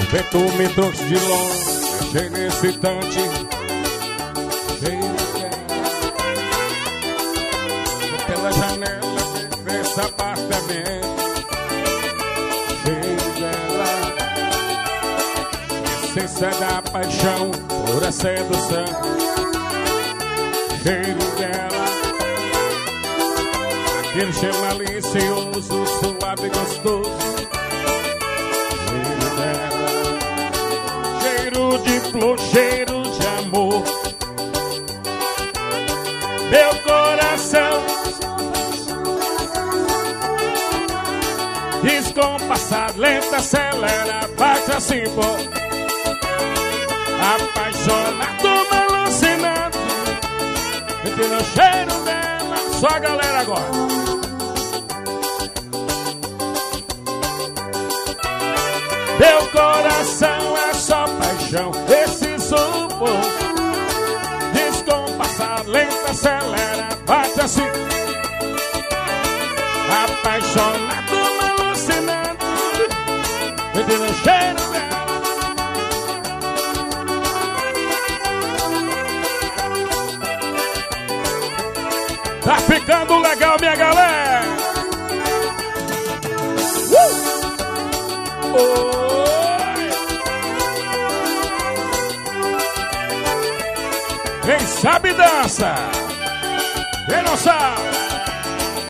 vento me trouxe de longe, cheio excitante, cheio de pela janela desse apartamento, cheio dela, essência da paixão, pura sedução, cheio dela, aquele cheiro malicioso, suave e gostoso. Cheiro de flor, cheiro de amor. Meu coração descompassado, lenta, acelera, bate assim, pô. Apaixonado, alucinado, sentindo o cheiro dela. Só a galera agora. Meu coração é só paixão, esse sufoco descompassado, lenta, acelera, bate assim. Apaixonado, alucinado, sentindo o cheiro dela. Tá ficando legal, minha galera. Quem sabe dança, quem não sabe.